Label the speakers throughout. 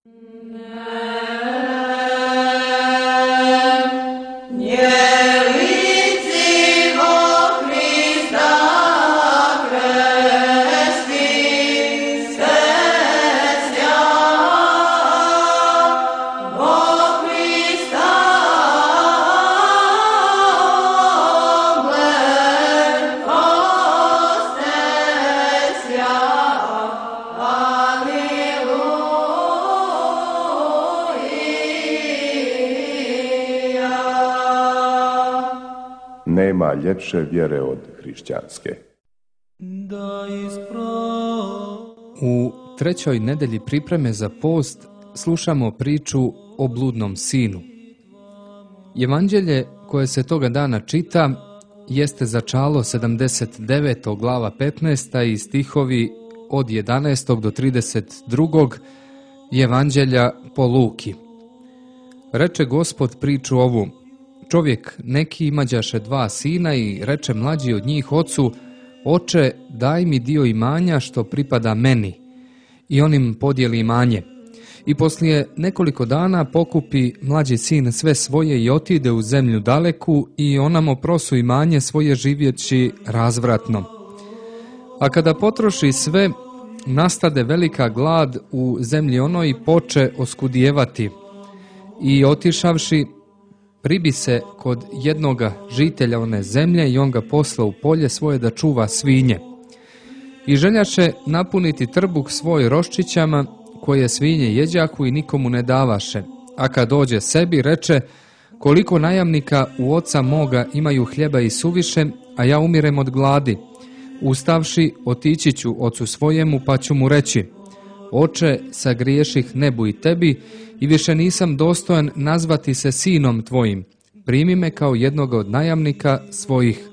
Speaker 1: Nema ljepše vjere od hrišćanske.
Speaker 2: U trećoj nedelji pripreme za post slušamo priču o bludnom sinu. Evanđelje koje se toga dana čita jeste začalo 79. glava 15. i stihovi od 11. do 32. Evanđelja po Luki. Reče Gospod priču ovu: čovjek neki imađaše 2 sina i reče mlađi od njih ocu: oče, daj mi dio imanja što pripada meni. I on im podijeli imanje. I poslije nekoliko dana pokupi mlađi sin sve svoje i otide u zemlju daleku i onamo prosu imanje svoje živjeći razvratno. A kada potroši sve, nastade velika glad u zemlji onoj i poče oskudijevati. I otišavši, pribi se kod jednoga žitelja one zemlje i on ga posla u polje svoje da čuva svinje. I željaše napuniti trbuh svoj roščićama koje svinje jeđaku i nikomu ne davaše. A kad dođe sebi, reče: koliko najamnika u oca moga imaju hljeba i suviše, a ja umirem od gladi. Ustavši, otići ću ocu svojemu, pa ću mu reći: oče, sagriješih nebu i tebi i više nisam dostojan nazvati se sinom tvojim. Primi me kao jednoga od najamnika svojih.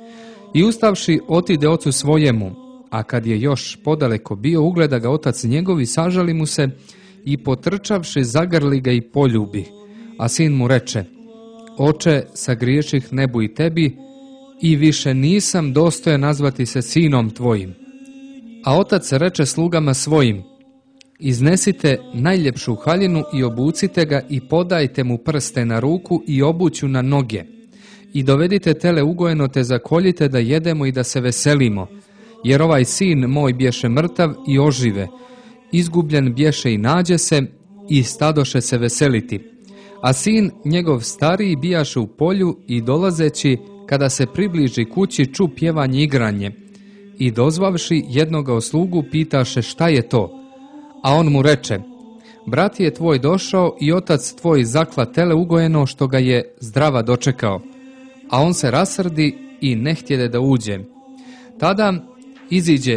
Speaker 2: I ustavši, otide ocu svojemu, a kad je još podaleko bio, ugleda ga otac njegov i sažali mu se i potrčavši zagrli ga i poljubi. A sin mu reče: oče, sagriješih nebu i tebi i više nisam dostojan nazvati se sinom tvojim. A otac reče slugama svojim: iznesite najljepšu haljinu i obucite ga i podajte mu prste na ruku i obuću na noge. I dovedite tele ugojeno te zakoljite da jedemo i da se veselimo. Jer ovaj sin moj bješe mrtav i ožive, izgubljen bješe i nađe se, i stadoše se veseliti. A sin njegov stariji bijaše u polju i dolazeći, kada se približi kući, ču pjevanje i igranje. I dozvavši jednoga od slugu, pitaše šta je to. A on mu reče: brat je tvoj došao i otac tvoj zakla tele ugojeno što ga je zdrava dočekao. A on se rasrdi i ne htjede da uđe. Tada iziđe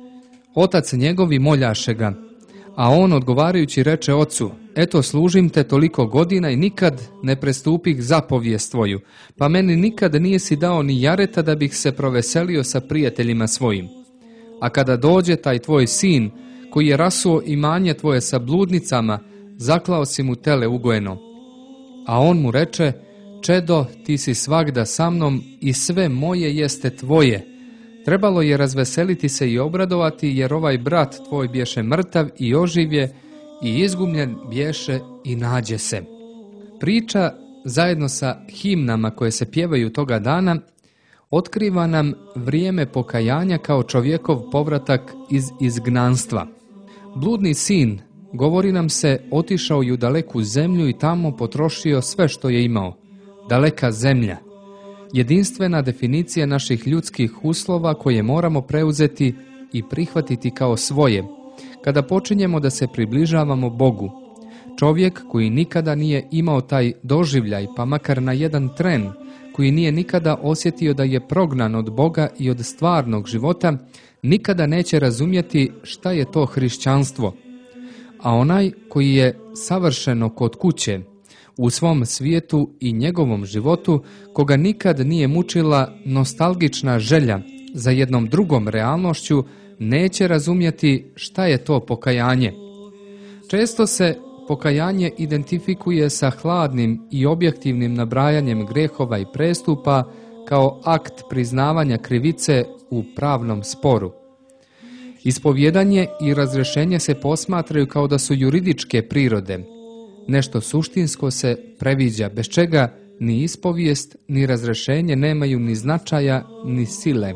Speaker 2: otac njegov i moljaše ga. A on odgovarajući reče ocu: eto, služim te toliko godina i nikad ne prestupih zapovijest tvoju, pa meni nikad nisi dao ni jareta da bih se proveselio sa prijateljima svojim. A kada dođe taj tvoj sin, koji je rasuo imanje tvoje sa bludnicama, zaklao si mu tele ugojeno. A on mu reče: čedo, ti si svagda sa mnom i sve moje jeste tvoje. Trebalo je razveseliti se i obradovati, jer ovaj brat tvoj bješe mrtav i oživje i izgubljen bješe i nađe se. Priča zajedno sa himnama koje se pjevaju toga dana otkriva nam vrijeme pokajanja kao čovjekov povratak iz izgnanstva. Bludni sin, govori nam se, otišao je u daleku zemlju i tamo potrošio sve što je imao. Daleka zemlja. Jedinstvena definicija naših ljudskih uslova koje moramo preuzeti i prihvatiti kao svoje, kada počinjemo da se približavamo Bogu. Čovjek koji nikada nije imao taj doživljaj, pa makar na jedan tren, koji nije nikada osjetio da je prognan od Boga i od stvarnog života, nikada neće razumjeti šta je to hrišćanstvo. A onaj koji je savršeno kod kuće, u svom svijetu i njegovom životu, koga nikad nije mučila nostalgična želja za jednom drugom realnošću, neće razumjeti šta je to pokajanje. Često se pokajanje identifikuje sa hladnim i objektivnim nabrajanjem grehova i prestupa kao akt priznavanja krivice u pravnom sporu. Ispovjedanje i razrješenje se posmatraju kao da su juridičke prirode. Nešto suštinsko se previđa, bez čega ni ispovijest, ni razrješenje nemaju ni značaja, ni sile.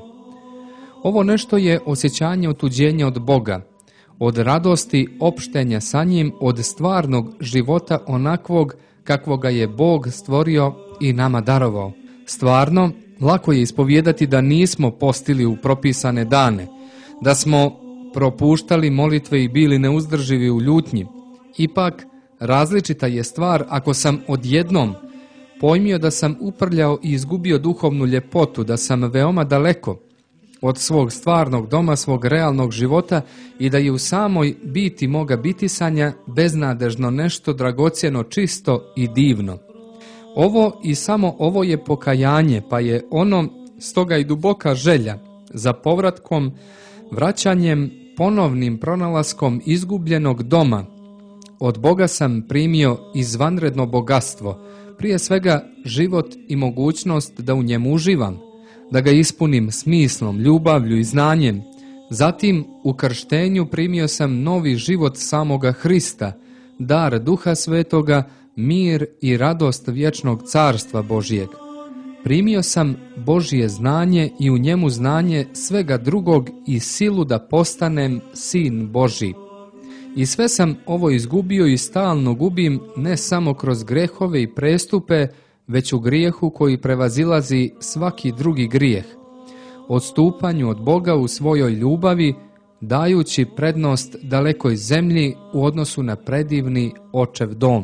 Speaker 2: Ovo nešto je osjećanje otuđenja od Boga, od radosti opštenja sa njim, od stvarnog života onakvog kakvoga je Bog stvorio i nama darovao. Stvarno, lako je ispovijedati da nismo postili u propisane dane, da smo propuštali molitve i bili neuzdrživi u ljutnji. Ipak, različita je stvar ako sam odjednom pojmio da sam uprljao i izgubio duhovnu ljepotu, da sam veoma daleko od svog stvarnog doma, svog realnog života i da je u samoj biti moga bitisanja beznadežno nešto dragocjeno, čisto i divno. Ovo i samo ovo je pokajanje, pa je ono stoga i duboka želja za povratkom, vraćanjem, ponovnim pronalaskom izgubljenog doma. Od Boga sam primio izvanredno bogatstvo, prije svega život i mogućnost da u njemu uživam, da ga ispunim smislom, ljubavlju i znanjem. Zatim u krštenju primio sam novi život samoga Hrista, dar Duha Svetoga, mir i radost vječnog carstva Božijeg. Primio sam Božje znanje i u njemu znanje svega drugog i silu da postanem sin Božji. I sve sam ovo izgubio i stalno gubim ne samo kroz grehove i prestupe, već u grijehu koji prevazilazi svaki drugi grijeh, odstupanju od Boga u svojoj ljubavi, dajući prednost dalekoj zemlji u odnosu na predivni Očev dom.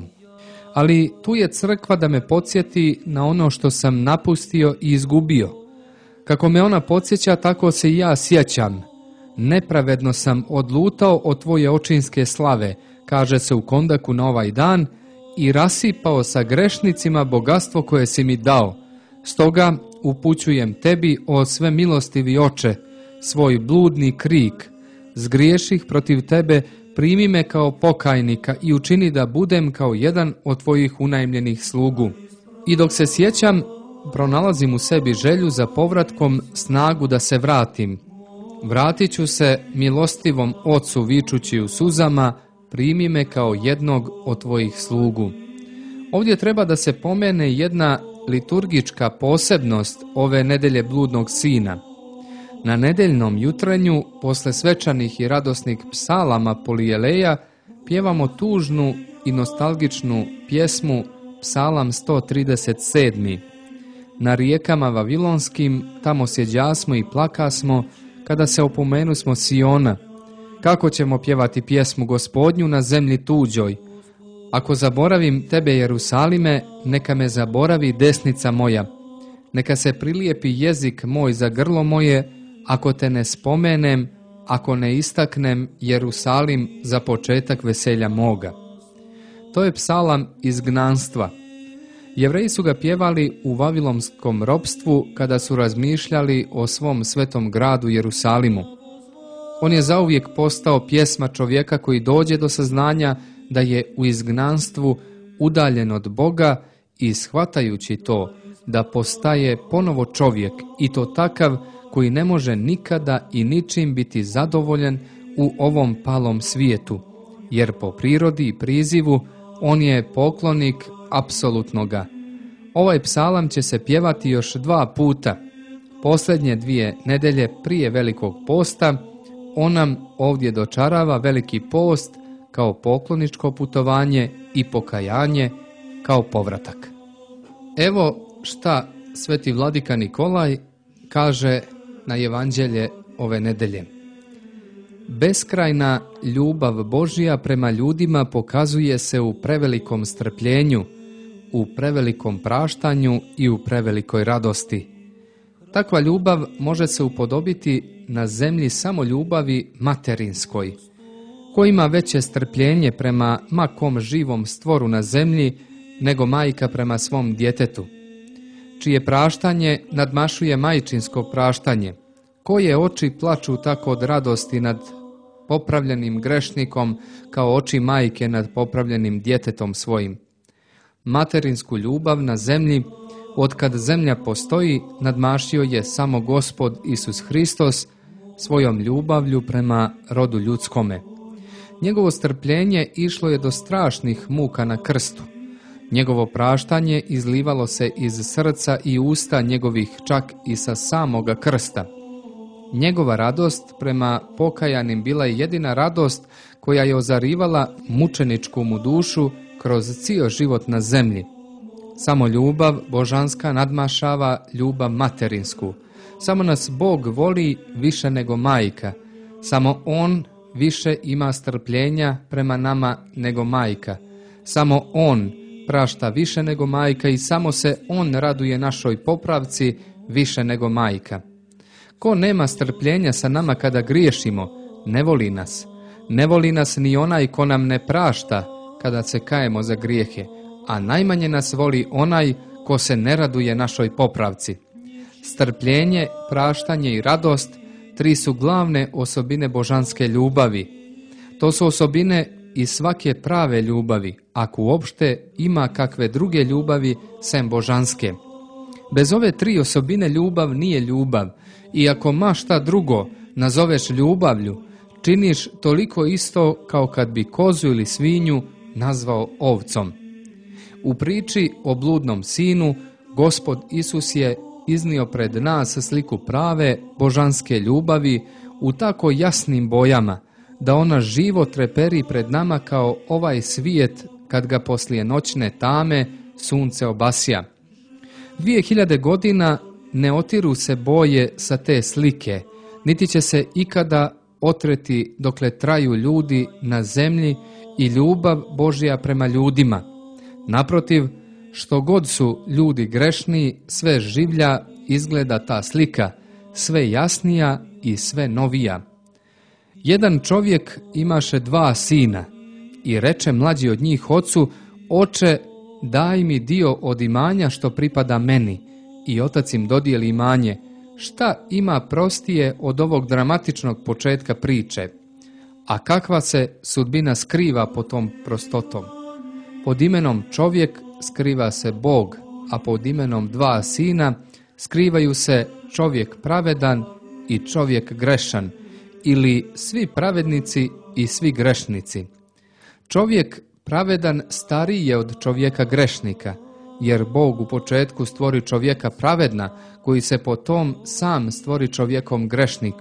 Speaker 2: Ali tu je crkva da me podsjeti na ono što sam napustio i izgubio. Kako me ona podsjeća, tako se i ja sjećam. Nepravedno sam odlutao od tvoje očinske slave, kaže se u Kondaku na ovaj dan, i rasipao sa grešnicima bogatstvo koje si mi dao. Stoga upućujem tebi, o sve milostivi Oče, svoj bludni krik. Zgriješih protiv tebe, primi me kao pokajnika i učini da budem kao jedan od tvojih unajmljenih slugu. I dok se sjećam, pronalazim u sebi želju za povratkom, snagu da se vratim. Vratit ću se milostivom Ocu vičući u suzama, primi me kao jednog od tvojih slugu. Ovdje treba da se pomene jedna liturgička posebnost ove nedelje bludnog sina. Na nedeljnom jutrenju, posle svečanih i radosnih psalama Polijeleja, pjevamo tužnu i nostalgičnu pjesmu Psalam 137. Na rijekama Vavilonskim, tamo sjeđasmo i plakasmo, kada se opomenusmo Siona. Kako ćemo pjevati pjesmu Gospodnju na zemlji tuđoj? Ako zaboravim tebe, Jerusalime, neka me zaboravi desnica moja. Neka se prilijepi jezik moj za grlo moje, ako te ne spomenem, ako ne istaknem Jerusalim za početak veselja moga. To je psalam izgnanstva. Jevreji su ga pjevali u vavilonskom ropstvu kada su razmišljali o svom svetom gradu Jerusalimu. On je zauvijek postao pjesma čovjeka koji dođe do saznanja da je u izgnanstvu udaljen od Boga i shvatajući to da postaje ponovo čovjek i to takav koji ne može nikada i ničim biti zadovoljen u ovom palom svijetu, jer po prirodi i prizivu on je poklonik apsolutnoga. Ovaj psalam će se pjevati još 2 puta. Posljednje 2 nedelje prije Velikog posta on nam ovdje dočarava Veliki post kao pokloničko putovanje i pokajanje kao povratak. Evo šta sveti vladika Nikolaj kaže na evanđelje ove nedelje. Beskrajna ljubav Božja prema ljudima pokazuje se u prevelikom strpljenju, u prevelikom praštanju i u prevelikoj radosti. Takva ljubav može se upodobiti na zemlji samo ljubavi materinskoj. Ko ima veće strpljenje prema ma kom živom stvoru na zemlji nego majka prema svom djetetu? Čije praštanje nadmašuje majčinsko praštanje? Koje oči plaču tako od radosti nad popravljenim grešnikom kao oči majke nad popravljenim djetetom svojim? Materinsku ljubav na zemlji, otkad zemlja postoji, nadmašio je samo Gospod Isus Hristos svojom ljubavlju prema rodu ljudskome. Njegovo strpljenje išlo je do strašnih muka na krstu. Njegovo praštanje izlivalo se iz srca i usta njegovih, čak i sa samoga krsta. Njegova radost prema pokajanim bila je jedina radost koja je ozarivala mučeničku mu dušu kroz cijel život na zemlji. Samo ljubav božanska nadmašava ljubav materinsku. Samo nas Bog voli više nego majka. Samo On više ima strpljenja prema nama nego majka. Samo On prašta više nego majka i samo se On raduje našoj popravci više nego majka. Ko nema strpljenja sa nama kada griješimo, ne voli nas. Ne voli nas ni onaj ko nam ne prašta kada se kajemo za grijehe, a najmanje nas voli onaj ko se ne raduje našoj popravci. Strpljenje, praštanje i radost, tri su glavne osobine božanske ljubavi. To su osobine i svake prave ljubavi, ako uopšte ima kakve druge ljubavi sem božanske. Bez ove tri osobine ljubav nije ljubav, i ako ma šta drugo nazoveš ljubavlju, činiš toliko isto kao kad bi kozu ili svinju nazvao ovcom. U priči o bludnom sinu, Gospod Isus je iznio pred nas sliku prave božanske ljubavi u tako jasnim bojama, da ona živo treperi pred nama kao ovaj svijet kad ga poslije noćne tame sunce obasja. 2000 godina ne otiru se boje sa te slike, niti će se ikada otreti dokle traju ljudi na zemlji i ljubav Božja prema ljudima. Naprotiv, što god su ljudi grešni, sve življa izgleda ta slika, sve jasnija i sve novija. Jedan čovjek imaše 2 sina i reče mlađi od njih ocu: Oče, daj mi dio od imanja što pripada meni. I otac im dodijeli imanje. Šta ima prostije od ovog dramatičnog početka priče? A kakva se sudbina skriva pod tom prostotom? Pod imenom čovjek skriva se Bog, a pod imenom 2 sina skrivaju se čovjek pravedan i čovjek grešan, ili svi pravednici i svi grešnici. Čovjek pravedan stariji je od čovjeka grešnika, jer Bog u početku stvori čovjeka pravedna, koji se potom sam stvori čovjekom grešnik.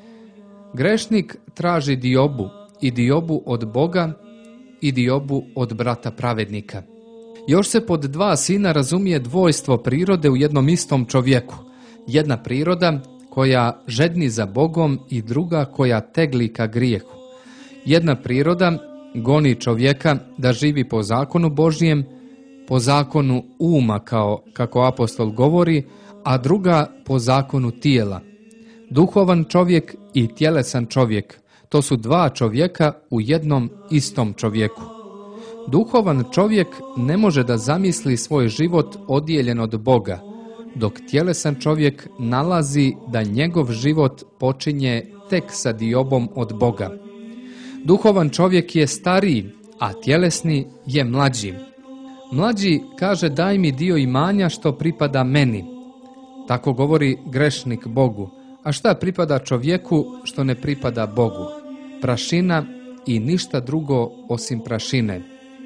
Speaker 2: Grešnik traži diobu, i diobu od Boga, i diobu od brata pravednika. Još se pod 2 sina razumije dvojstvo prirode u jednom istom čovjeku. Jedna priroda koja žedni za Bogom i druga koja tegli ka grijehu. Jedna priroda goni čovjeka da živi po zakonu Božjem, po zakonu uma, kako apostol govori, a druga po zakonu tijela. Duhovan čovjek i tjelesan čovjek, to su 2 čovjeka u jednom istom čovjeku. Duhovan čovjek ne može da zamisli svoj život odijeljen od Boga, dok tjelesan čovjek nalazi da njegov život počinje tek sa diobom od Boga. Duhovan čovjek je stariji, a tjelesni je mlađi. Mlađi kaže: daj mi dio imanja što pripada meni. Tako govori grešnik Bogu. A šta pripada čovjeku što ne pripada Bogu? Prašina i ništa drugo osim prašine.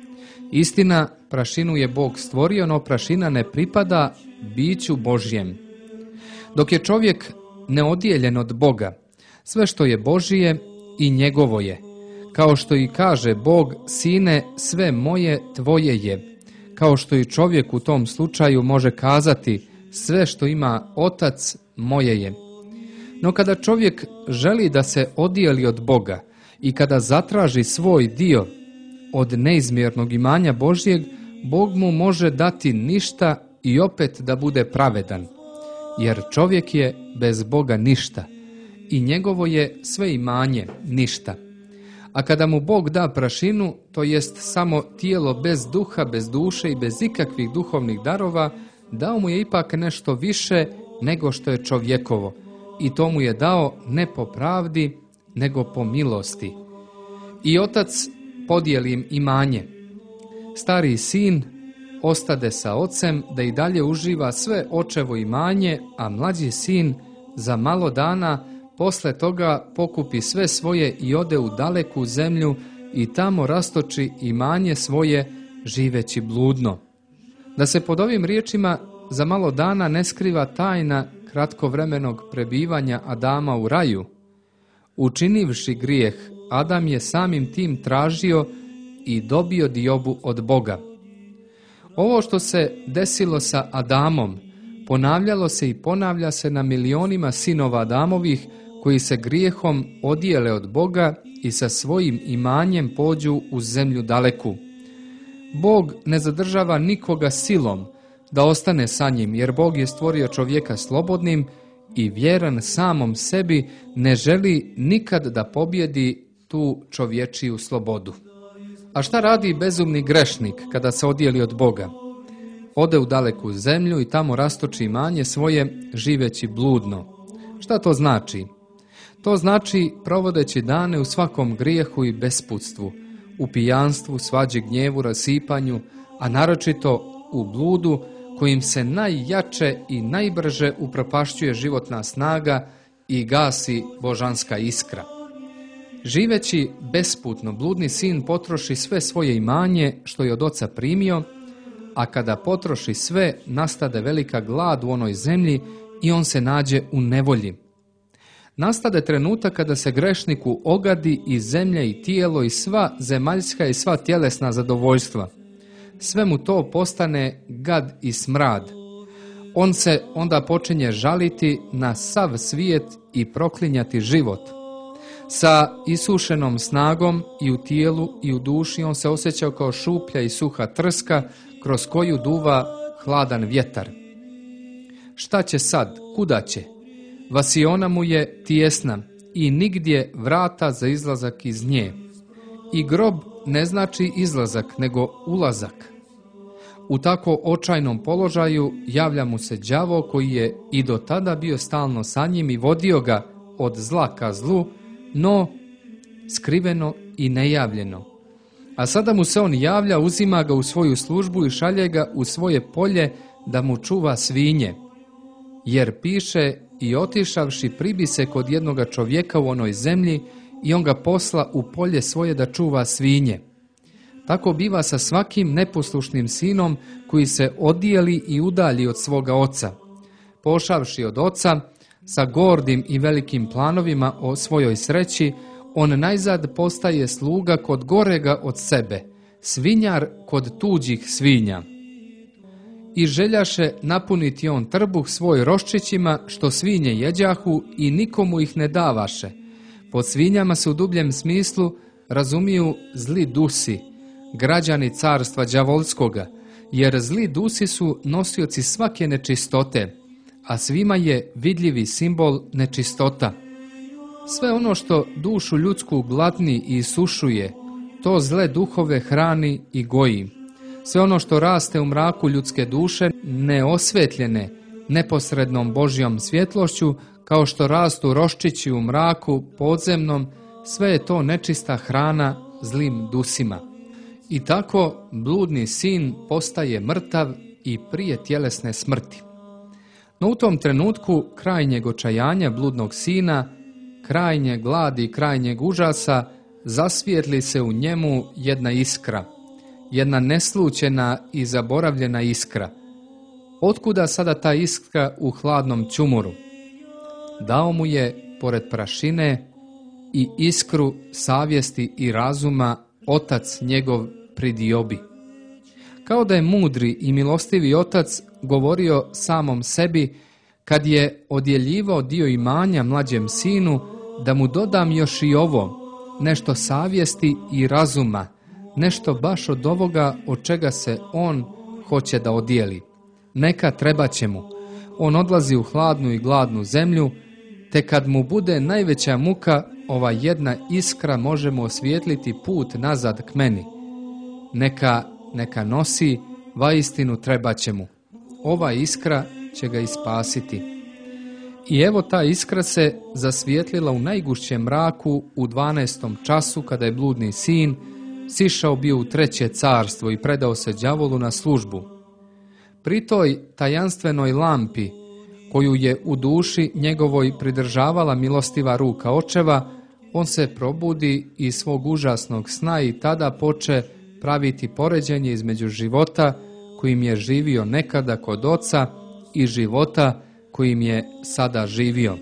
Speaker 2: Istina, prašinu je Bog stvorio, no prašina ne pripada biću Božjem. Dok je čovjek neodijeljen od Boga, sve što je Božije i njegovo je. Kao što i kaže Bog: sine, sve moje tvoje je. Kao što i čovjek u tom slučaju može kazati: sve što ima otac moje je. No kada čovjek želi da se odijeli od Boga i kada zatraži svoj dio od neizmjernog imanja Božjeg, Bog mu može dati ništa i opet da bude pravedan, jer čovjek je bez Boga ništa i njegovo je sve imanje ništa. A kada mu Bog da prašinu, to jest samo tijelo bez duha, bez duše i bez ikakvih duhovnih darova, dao mu je ipak nešto više nego što je čovjekovo, i to mu je dao ne po pravdi, nego po milosti. I otac podijeli im imanje. Stariji sin ostade sa ocem da i dalje uživa sve očevo imanje, a mlađi sin za malo dana posle toga pokupi sve svoje i ode u daleku zemlju i tamo rastoči imanje svoje, živeći bludno. Da se pod ovim riječima za malo dana ne skriva tajna kratkovremenog prebivanja Adama u raju. Učinivši grijeh, Adam je samim tim tražio i dobio diobu od Boga. Ovo što se desilo sa Adamom ponavljalo se i ponavlja se na milionima sinova Adamovih koji se grijehom odijele od Boga i sa svojim imanjem pođu u zemlju daleku. Bog ne zadržava nikoga silom da ostane sa njim, jer Bog je stvorio čovjeka slobodnim i vjeran samom sebi ne želi nikad da pobjedi tu čovječiju slobodu. A šta radi bezumni grešnik kada se odijeli od Boga? Ode u daleku zemlju i tamo rastoči imanje svoje, živeći bludno. Šta to znači? To znači provodeći dane u svakom grijehu i besputstvu, u pijanstvu, svađi, gnjevu, rasipanju, a naročito u bludu kojim se najjače i najbrže upropašćuje životna snaga i gasi božanska iskra. Živeći besputno, bludni sin potroši sve svoje imanje što je od oca primio, a kada potroši sve, nastade velika glad u onoj zemlji i on se nađe u nevolji. Nastade trenutak kada se grešniku ogadi i zemlja i tijelo i sva zemaljska i sva tjelesna zadovoljstva. Sve mu to postane gad i smrad. On se onda počinje žaliti na sav svijet i proklinjati život. Sa isušenom snagom i u tijelu i u duši on se osjećao kao šuplja i suha trska kroz koju duva hladan vjetar. Šta će sad? Kuda će? Vasiona mu je tijesna i nigdje vrata za izlazak iz nje. I grob ne znači izlazak, nego ulazak. U tako očajnom položaju javlja mu se đavo koji je i do tada bio stalno sa njim i vodio ga od zla ka zlu, no skriveno i nejavljeno. A sada mu se on javlja, uzima ga u svoju službu i šalje ga u svoje polje da mu čuva svinje. Jer piše, i otišavši pribi se kod jednoga čovjeka u onoj zemlji i on ga posla u polje svoje da čuva svinje. Tako biva sa svakim neposlušnim sinom koji se odijeli i udalji od svoga oca. Pošavši od oca, sa gordim i velikim planovima o svojoj sreći, on najzad postaje sluga kod gorega od sebe, svinjar kod tuđih svinja. I željaše napuniti on trbuh svoj roščićima što svinje jeđahu i nikomu ih ne davaše. Pod svinjama se u dubljem smislu razumiju zli dusi, građani carstva đavolskoga, jer zli dusi su nosioci svake nečistote, a svima je vidljivi simbol nečistota. Sve ono što dušu ljudsku gladni i isušuje, to zle duhove hrani i goji. Sve ono što raste u mraku ljudske duše, neosvetljene neposrednom Božjom svjetlošću, kao što rastu roščići u mraku podzemnom, sve je to nečista hrana zlim dusima. I tako bludni sin postaje mrtav i prije tjelesne smrti. No u tom trenutku krajnjeg očajanja bludnog sina, krajnje gladi i krajnjeg užasa, zasvijetli se u njemu jedna iskra, jedna neslućena i zaboravljena iskra. Otkuda sada ta iskra u hladnom ćumoru? Dao mu je, pored prašine, i iskru savjesti i razuma otac njegov pri diobi. Kao da je mudri i milostivi otac govorio samom sebi kad je odjeljivao dio imanja mlađem sinu, da mu dodam još i ovo, nešto savjesti i razuma, nešto baš od ovoga od čega se on hoće da odijeli. Neka treba će mu. On odlazi u hladnu i gladnu zemlju, te kad mu bude najveća muka, ova jedna iskra može mu osvijetliti put nazad k meni. Neka nosi, vaistinu treba će mu. Ova iskra će ga ispasiti. I evo ta iskra se zasvijetlila u najgušćem mraku u 12. času kada je bludni sin sišao bio u 3. carstvo i predao se đavolu na službu. Pri toj tajanstvenoj lampi koju je u duši njegovoj pridržavala milostiva ruka očeva, on se probudi iz svog užasnog sna i tada poče praviti poređenje između života kojim je živio nekada kod oca i života kojim je sada živio.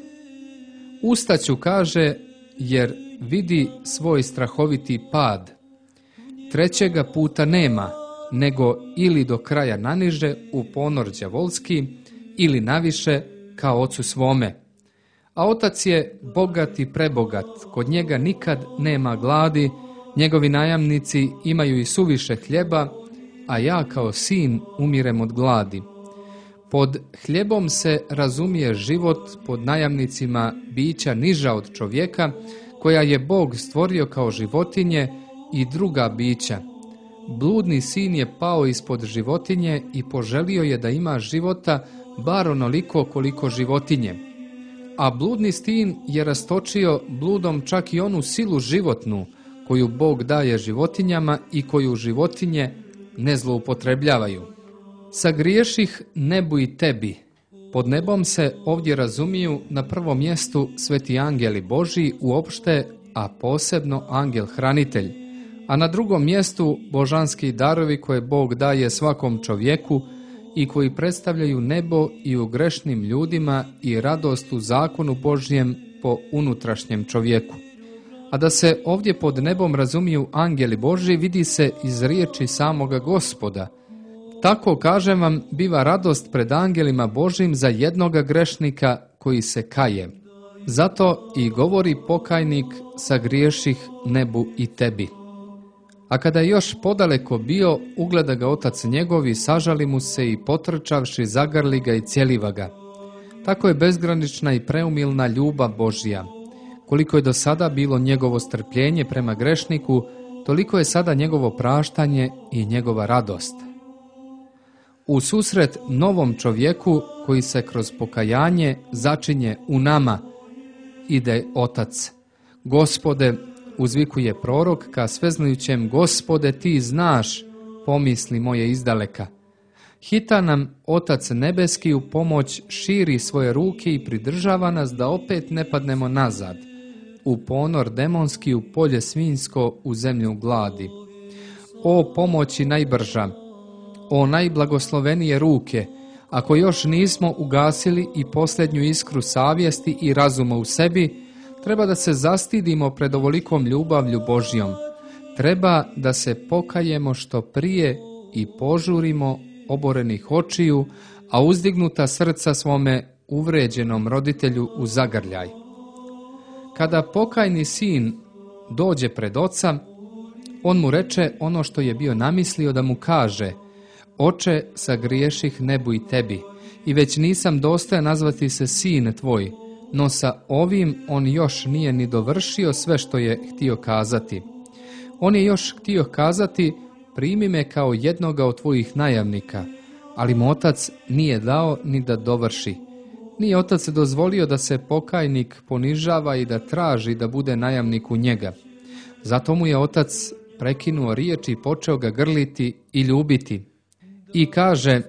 Speaker 2: Ustaću, kaže, jer vidi svoj strahoviti pad. Trećega puta nema, nego ili do kraja naniže u ponor đavolski, ili naviše kao ocu svome. A otac je bogat i prebogat, kod njega nikad nema gladi, njegovi najamnici imaju i suviše hljeba, a ja kao sin umirem od gladi. Pod hljebom se razumije život, pod najamnicima bića niža od čovjeka, koja je Bog stvorio kao životinje i druga bića. Bludni sin je pao ispod životinje i poželio je da ima života bar onoliko koliko životinje. A bludni sin je rastočio bludom čak i onu silu životnu koju Bog daje životinjama i koju životinje ne zloupotrebljavaju. Sagriješih nebu i tebi. Pod nebom se ovdje razumiju na prvom mjestu sveti angeli Božji uopšte, a posebno angel hranitelj, a na drugom mjestu božanski darovi koje Bog daje svakom čovjeku i koji predstavljaju nebo i u grešnim ljudima i radost u zakonu Božjem po unutrašnjem čovjeku. A da se ovdje pod nebom razumiju angeli Božji vidi se iz riječi samoga Gospoda. Tako, kažem vam, biva radost pred angelima Božjim za jednoga grešnika koji se kaje. Zato i govori pokajnik, sagriješih nebu i tebi. A kada je još podaleko bio, ugleda ga otac njegov i sažali mu se i potrčavši zagrli ga i cijeliva ga. Tako je bezgranična i preumilna ljubav Božja. Koliko je do sada bilo njegovo strpljenje prema grešniku, toliko je sada njegovo praštanje i njegova radost. U susret novom čovjeku koji se kroz pokajanje začinje u nama, ide otac. Gospode, uzvikuje prorok ka sveznajućem, Gospode, ti znaš pomisli moje izdaleka. Hita nam Otac nebeski u pomoć, širi svoje ruke i pridržava nas da opet ne padnemo nazad, u ponor demonski, u polje svinjsko, u zemlju gladi. O pomoći najbrža, o najblagoslovenije ruke, ako još nismo ugasili i posljednju iskru savjesti i razuma u sebi, treba da se zastidimo pred ovolikom ljubavlju Božjom. Treba da se pokajemo što prije i požurimo oborenih očiju, a uzdignuta srca svome uvređenom roditelju u zagrljaj. Kada pokajni sin dođe pred oca, on mu reče ono što je bio namislio da mu kaže: Oče, sagriješih nebu i tebi, i već nisam dostojan nazvati se sin tvoj, no sa ovim on još nije ni dovršio sve što je htio kazati. On je još htio kazati: primi me kao jednoga od tvojih najamnika, ali mu otac nije dao ni da dovrši. Nije otac dozvolio da se pokajnik ponižava i da traži da bude najamnik u njega. Zato mu je otac prekinuo riječ i počeo ga grliti i ljubiti. I kaže: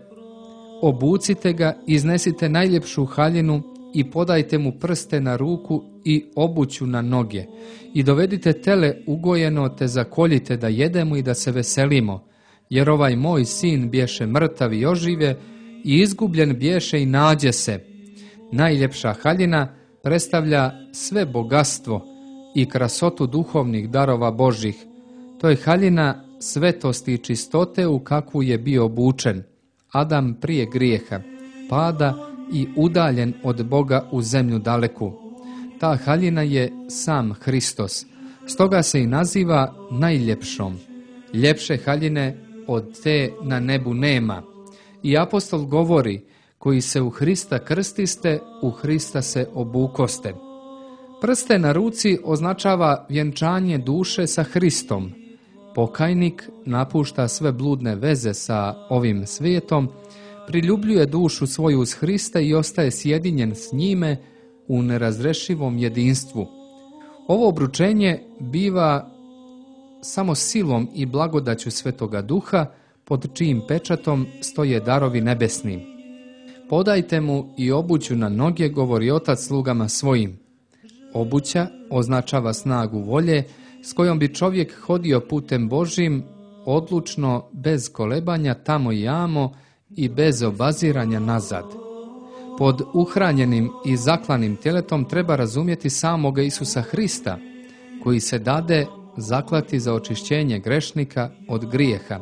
Speaker 2: obucite ga, iznesite najljepšu haljinu i podajte mu prste na ruku i obuću na noge. I dovedite tele ugojeno, te zakoljite da jedemo i da se veselimo. Jer ovaj moj sin bješe mrtav i ožive, i izgubljen bješe i nađe se. Najljepša haljina predstavlja sve bogatstvo i krasotu duhovnih darova Božjih. To je haljina svetosti i čistote u kakvu je bio obučen Adam prije grijeha, pada i udaljen od Boga u zemlju daleku. Ta haljina je sam Hristos, stoga se i naziva najljepšom. Ljepše haljine od te na nebu nema. I apostol govori: koji se u Hrista krstiste, u Hrista se obukoste. Prste na ruci označava vjenčanje duše sa Hristom. Pokajnik napušta sve bludne veze sa ovim svijetom, priljubljuje dušu svoju uz Hrista i ostaje sjedinjen s njime u nerazrešivom jedinstvu. Ovo obručenje biva samo silom i blagodaću Svetoga Duha, pod čijim pečatom stoje darovi nebesni. Podajte mu i obuću na noge, govori otac slugama svojim. Obuća označava snagu volje s kojom bi čovjek hodio putem Božjim, odlučno, bez kolebanja tamo i amo i bez obaziranja nazad. Pod uhranjenim i zaklanim tjeletom treba razumjeti samoga Isusa Hrista, koji se dade zaklati za očišćenje grešnika od grijeha.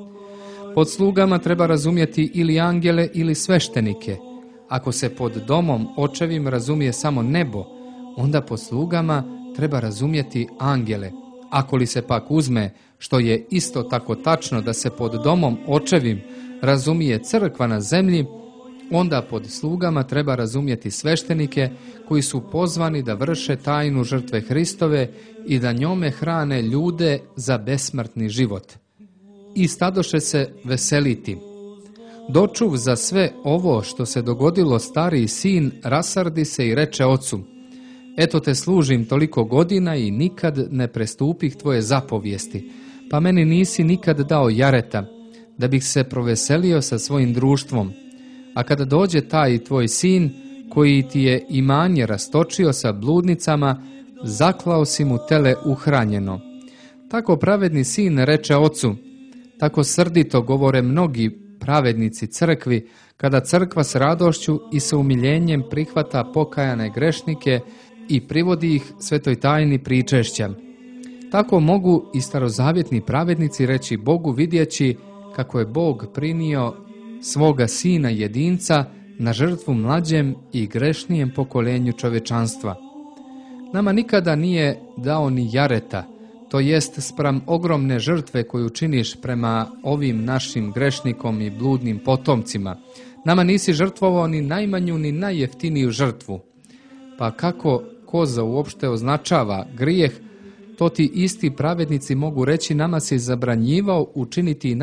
Speaker 2: Pod slugama treba razumjeti ili angele ili sveštenike. Ako se pod domom očevim razumije samo nebo, onda pod slugama treba razumjeti angele. Ako li se pak uzme, što je isto tako tačno da se pod domom očevim razumije crkva na zemlji, onda pod slugama treba razumjeti sveštenike koji su pozvani da vrše tajnu žrtve Hristove i da njome hrane ljude za besmrtni život. I stadoše se veseliti. Dočuv za sve ovo što se dogodilo, stariji sin rasardi se i reče ocu: eto te služim toliko godina i nikad ne prestupih tvoje zapovijesti, pa meni nisi nikad dao jareta, da bih se proveselio sa svojim društvom. A kada dođe taj tvoj sin, koji ti je imanje rastočio sa bludnicama, zaklao si mu tele uhranjeno. Tako pravedni sin reče ocu. Tako srdito govore mnogi pravednici crkvi, kada crkva s radošću i sa umiljenjem prihvata pokajane grešnike i privodi ih svetoj tajni pričešća. Tako mogu i starozavjetni pravednici reći Bogu, vidjeći kako je Bog prinio svoga sina jedinca na žrtvu mlađem i grešnijem pokolenju čovečanstva. Nama nikada nije dao ni jareta, to jest spram ogromne žrtve koju činiš prema ovim našim grešnikom i bludnim potomcima. Nama nisi žrtvovao ni najmanju ni najjeftiniju žrtvu. Pa kako koza uopšte označava grijeh, to ti isti pravednici mogu reći, nama si zabranjivao učiniti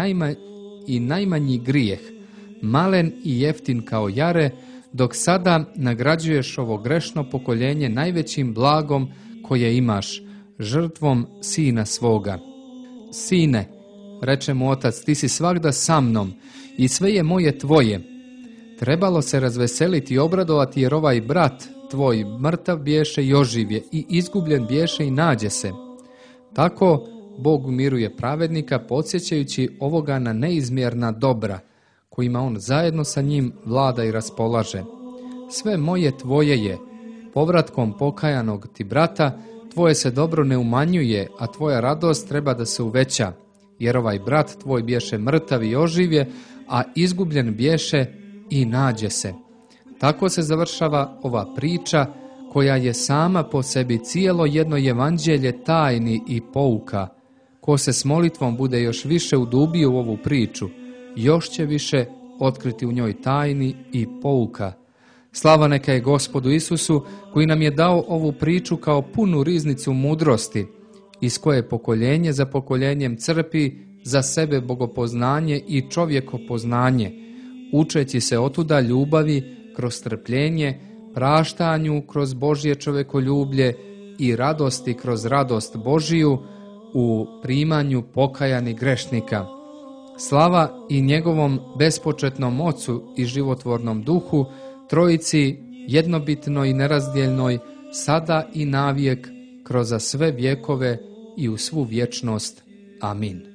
Speaker 2: i najmanji grijeh, malen i jeftin kao jare, dok sada nagrađuješ ovo grešno pokoljenje najvećim blagom koje imaš, žrtvom sina svoga. Sine, reče mu otac, ti si svagda sa mnom i sve je moje tvoje. Trebalo se razveseliti i obradovati, jer ovaj brat tvoj mrtav biješe i oživje i izgubljen biješe i nađe se. Tako Bog umiruje pravednika, podsjećajući ovoga na neizmjerna dobra, kojima on zajedno sa njim vlada i raspolaže. Sve moje tvoje je. Povratkom pokajanog ti brata, tvoje se dobro ne umanjuje, a tvoja radost treba da se uveća, jer ovaj brat tvoj biješe mrtav i oživje, a izgubljen biješe i nađe se. Tako se završava ova priča, koja je sama po sebi cijelo jedno evanđelje tajni i pouka. Ko se s molitvom bude još više udubio u ovu priču, još će više otkriti u njoj tajni i pouka. Slava neka je Gospodu Isusu, koji nam je dao ovu priču kao punu riznicu mudrosti, iz koje pokoljenje za pokoljenjem crpi za sebe bogopoznanje i čovjekopoznanje, učeći se otuda ljubavi kroz strpljenje, praštanju kroz Božje čovekoljublje i radosti kroz radost Božiju u primanju pokajanih grešnika. Slava i njegovom bespočetnom Ocu i životvornom Duhu, Trojici jednobitnoj i nerazdjeljnoj, sada i navijek, kroz sve vjekove i u svu vječnost. Amin.